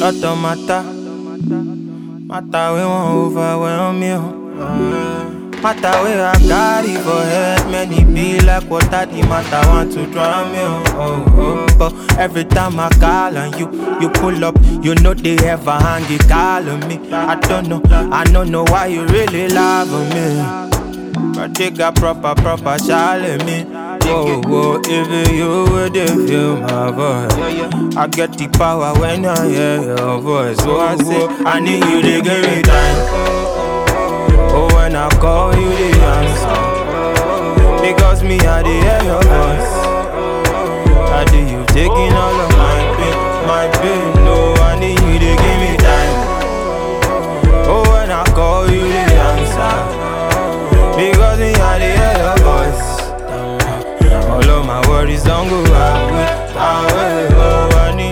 Matter, we won't overwhelm you. Matter where I got it for head, many be like water, the matter want to drown me. But every time I call on you, you pull up, you know they ever hang it call on me. I don't know why you really love me. But you got proper shall me. Whoa, even you would feel my voice. I get the power when I hear your voice. So I say, I need you to give me time. Oh, when I call you, the answer. Because me, I did hear your voice. I did you taking all of my pain. No, I need you to give me time. Oh, when I call you, the answer. Because me, I did hear your voice. All of my worries don't go away. Oh, I need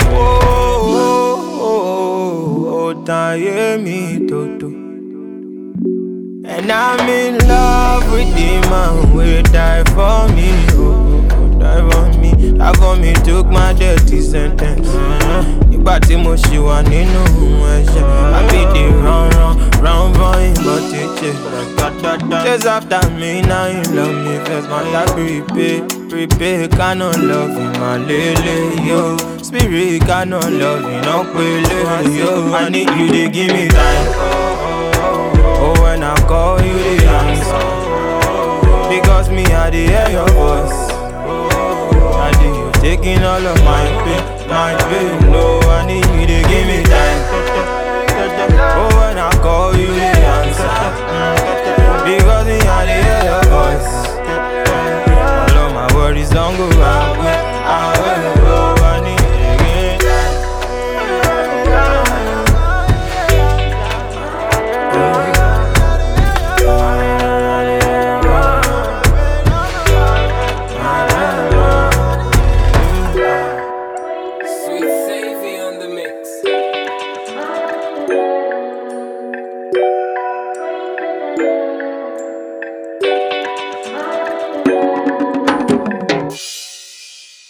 tie me toto. And I'm in love with the man who die for me. Die for me, took my dirty sentence. Nígbà tí mo ṣì wà nínú ẹ̀ṣẹ̀, I be the run boy, but it chase after me, now you love me first. My life prepare, cannot love you, my lele, yo. Spirit cannot love you, no pele, yo. I need you to give me time. Oh, when I call you, the answer. Because me, I did hear your voice. I did you taking all of my pain. No, I need you